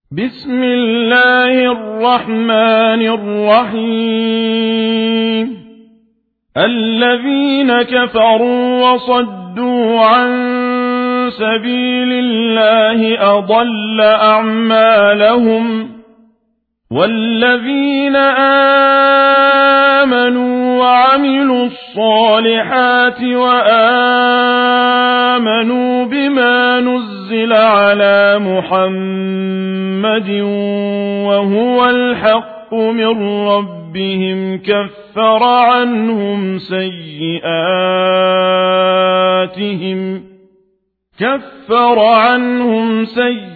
بسم الله الرحمن الرحيم الذين كفروا وصدوا عن سبيل الله أضل أعمالهم والذين آمنوا وعملوا الصالحات وآمنوا بما نزل على محمد وهو الحق من ربهم كفر عنهم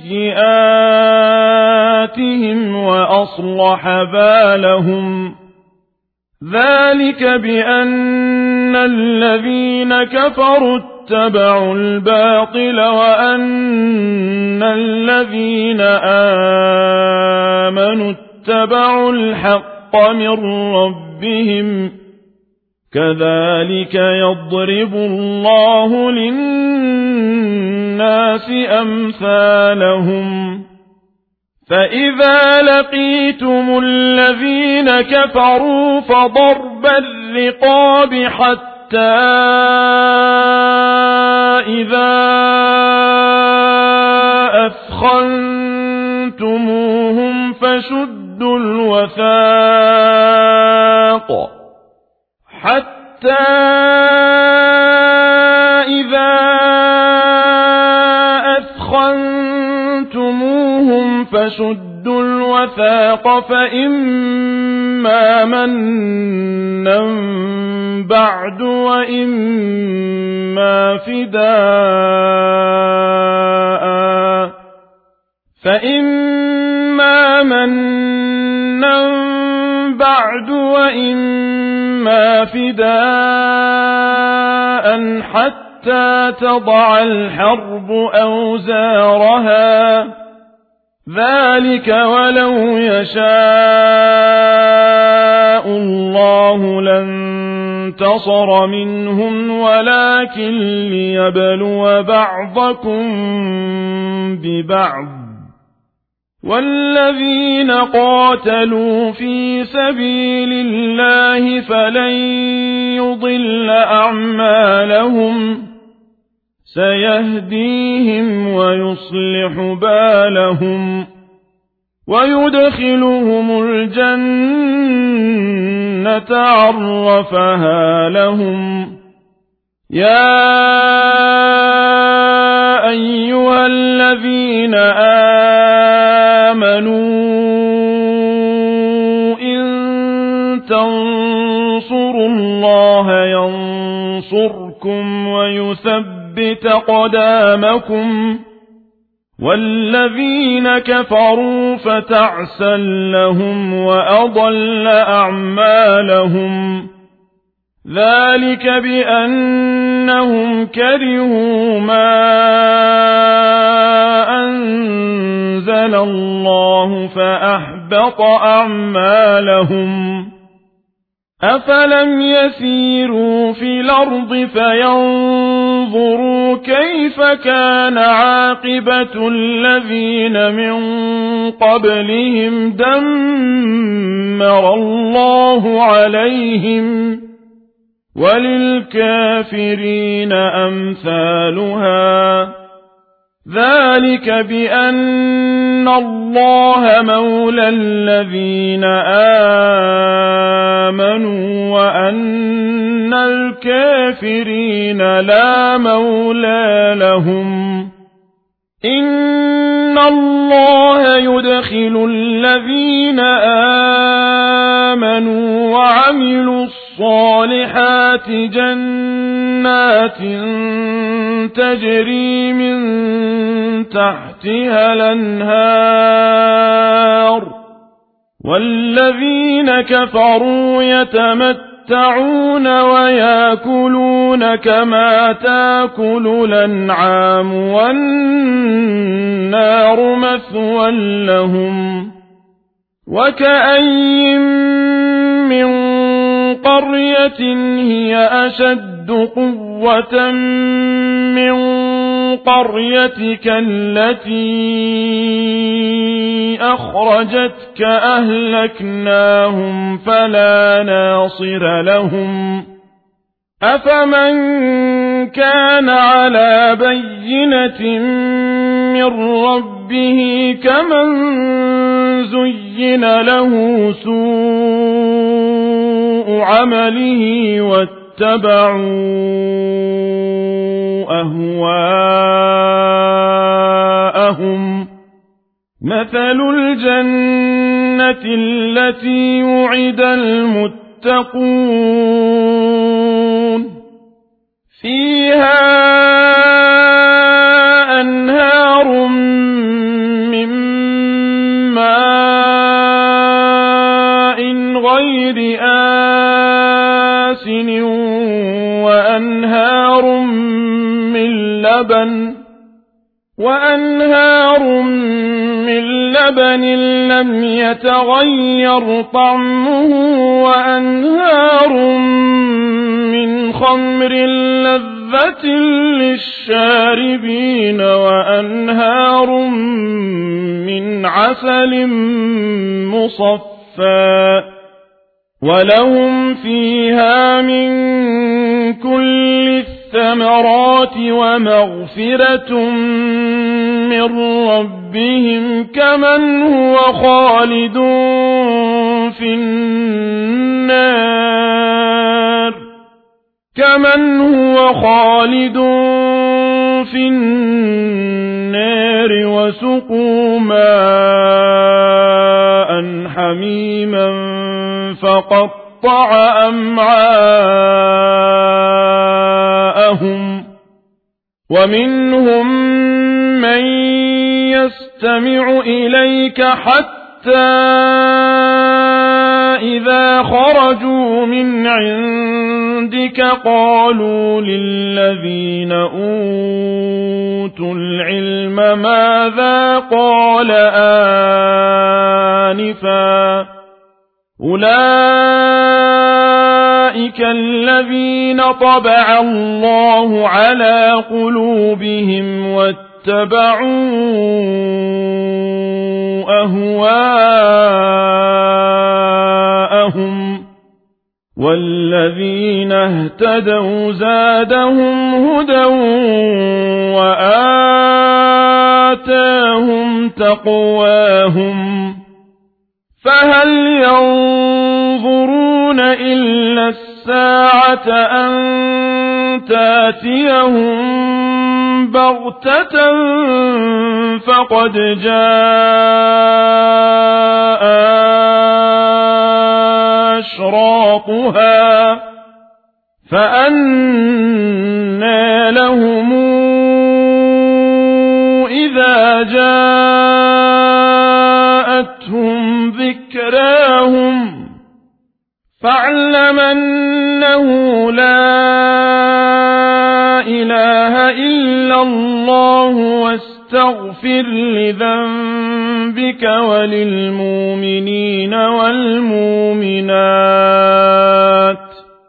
سيئاتهم وأصلح بالهم ذلك بأن الذين كفروا اتبعوا الباطل وأن الذين آمنوا اتبعوا الحق من ربهم كذلك يضرب الله للناس أمثالهم فإذا لقيتم الذين كفروا فضرب الرقاب حتى إذا أثخنتموهم فشدوا الوثاق فإما منا بعد وإما فداء حتى تضع الحرب أوزارها ذلك ولو يشاء الله لانتصر منهم ولكن ليبلو بعضكم ببعض والذين قاتلوا في سبيل الله فلن يضل أعمالهم سيهديهم ويصلح بالهم ويدخلهم الجنة عرفها لهم يا أيها الذين آمنوا إن تنصروا الله ينصركم ويثبت قدامكم والذين كفروا فتعسا لهم وأضل أعمالهم ذلك بأنهم كرهوا ما أنزل الله فأحبط أعمالهم أفلم يسيروا في الأرض فينظروا كيف كان عاقبة الذين من قبلهم دمر الله عليهم وللكافرين أمثالها ذلك بأن الله مولى الذين آمنوا وأن الكافرين لا مولى لهم إن الله يدخل الذين آمنوا وعملوا الصالحات جنات تجري من تحتها الأنهار والذين كفروا يتمتعون ويأكلون كما تأكل الأنعام والنار مثوى لهم وكأين من قرية هي أشد قوة من قريتك التي أخرجتك أهلكناهم فلا ناصر لهم أفمن كان على بينة من ربه كمن زين له سوء عمله واتبعوا أهواءهم مثل الجنة التي وعد المتقون فيها أنهار من ماء غير آسن وأنهار من لبن لم يتغير طعمه وأنهار من خمر لذة للشاربين وأنهار من عسل مصفى ولهم فيها من كل الثمرات ومغفرة من ربهم كمن هو خالد في النار وسقوا ماء حميما فقطع أمعاءهم ومنهم من يستمع إليك حتى إذا خرجوا من عندك قالوا للذين أوتوا العلم ماذا قال آنفا أولئك الذين طبع الله على قلوبهم واتبعوا أهواءهم والذين اهتدوا زادهم هدى وآتاهم تقواهم فهل ينظرون إلا الساعة أن تأتيهم بغتة فقد جاء أشراطها فأنى لهم إذا جاءتهم ذكراهم فاعلم أنه لا إله إلا الله واستغفر لذنبك وللمؤمنين والمؤمنات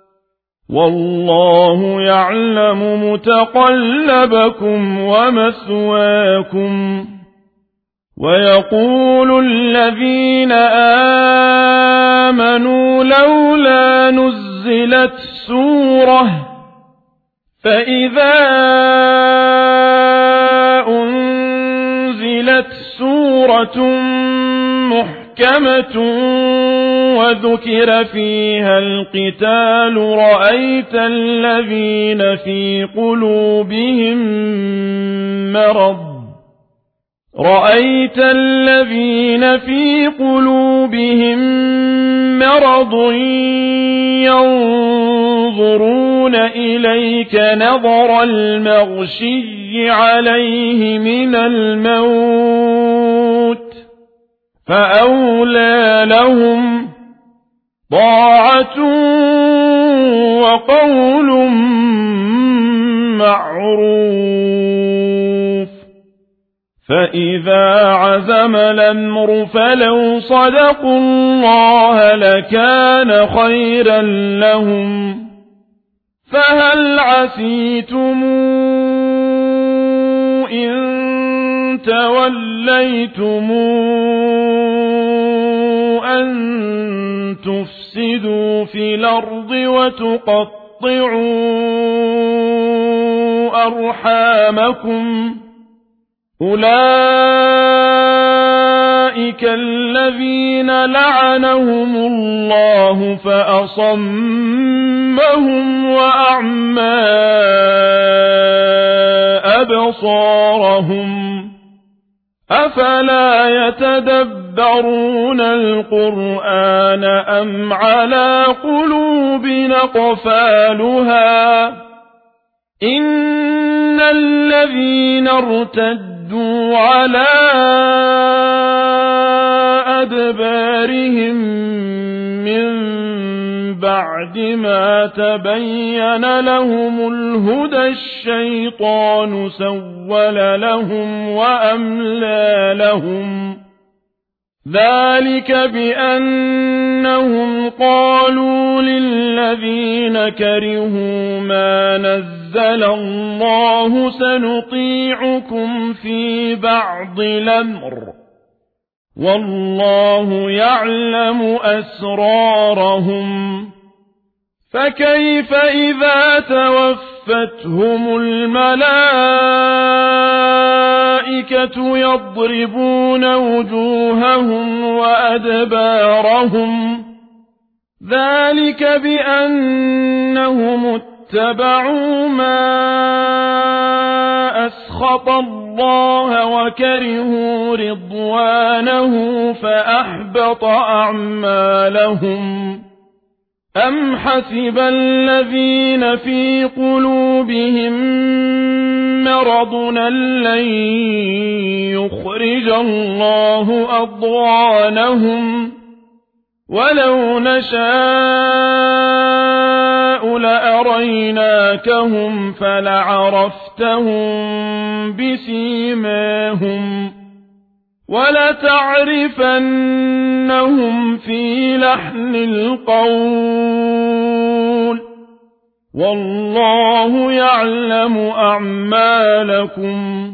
والله يعلم متقلبكم ومثواكم ويقول الذين آمنوا لولا نزلت سورة فإذا أنزلت سورة محكمة وذكر فيها القتال رأيت الذين في قلوبهم مرض ينظرون إليك نظر المغشي عليه من الموت فأولى لهم طاعة وقول معروف فإذا عزم الأمر فلو صدقوا الله لكان خيرا لهم فهل عسيتم إن توليتم أن تفسدوا في الأرض وتقطعوا أرحامكم أولئك الذين لعنهم الله فأصمهم وأعمى أبصارهم أفلا يتدبرون القرآن أم على قلوب أقفالها إن الذين ارتدوا على أدبارهم من بعد ما تبين لهم الهدى الشيطان سول لهم وأملى لهم ذلك بأنهم قالوا للذين كرهوا ما نزل الله سنطيعكم في بعض الأمر والله يعلم أسرارهم فكيف إذا توفتهم الملائكة يضربون وجوههم وأدبارهم ذلك بأنهم اتبعوا ما أسخط الله وكرهوا رضوانه فأحبط أعمالهم أم حسب الذين في قلوبهم مرض لن يخرج الله أضغانهم ولو نشاء لأريناكهم فلعرفتهم بسيماهم ولتعرفنهم في لحن القول والله يعلم أعمالكم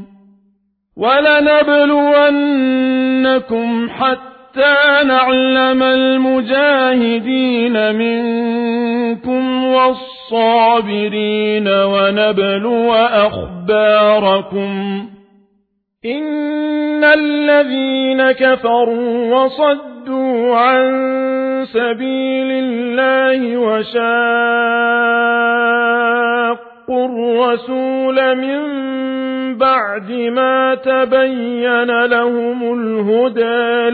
ولنبلونكم حتى نعلم المجاهدين منكم والصابرين ونبلو أخباركم إن الذين كفروا وصدوا عن سبيل الله وشاقوا الرسول من بعد ما تبين لهم الهدى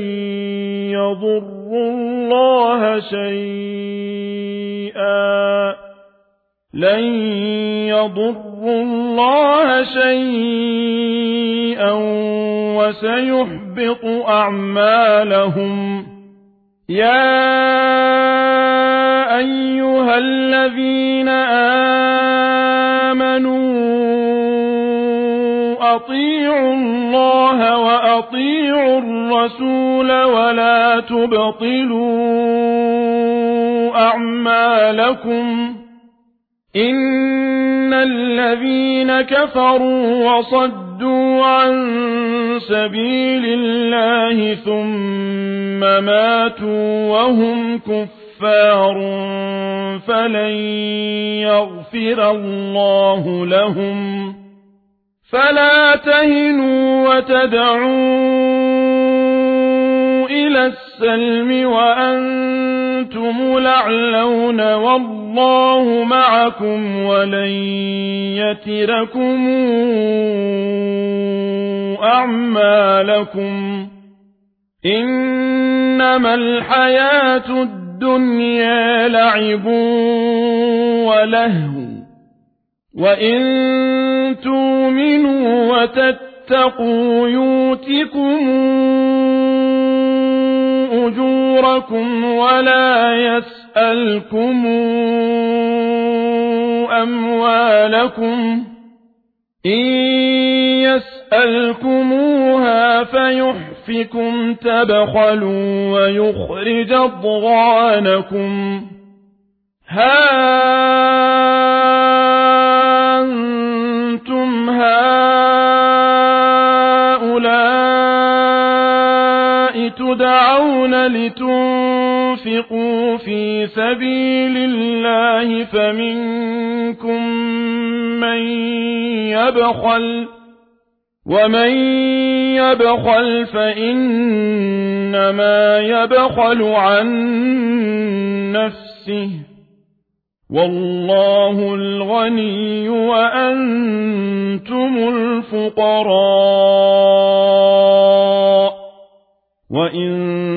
لن يضروا الله شيئا وسيحبط أعمالهم يا أيها الذين آمنوا أطيعوا الله وأطيعوا الرسول ولا تبطلوا أعمالكم إن الذين كفروا وصدوا عن سبيل الله ثم ماتوا وهم كفار فلن يغفر الله لهم فلا تهنوا وتدعوا إلى السلم وأنتم الأعلون والله معكم ولن يتركم أعمالكم إنما الحياة الدنيا لعب ولهو وإن تؤمنوا وتتقوا يؤتكم أجوركم ولا يسألكم أموالكم إن يسألكموها فيحفكم تبخلوا ويخرج أضغانكم ها كنتم هؤلاء تدعون لتنفقوا في سبيل الله فمنكم من يبخل ومن يبخل فإنما يبخل عن نفسه والله الغني وأنتم الفقراء وإن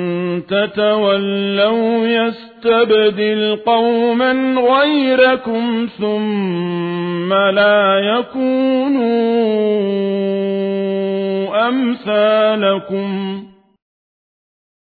تتولوا يستبدل قوما غيركم ثم لا يكونوا أمثالكم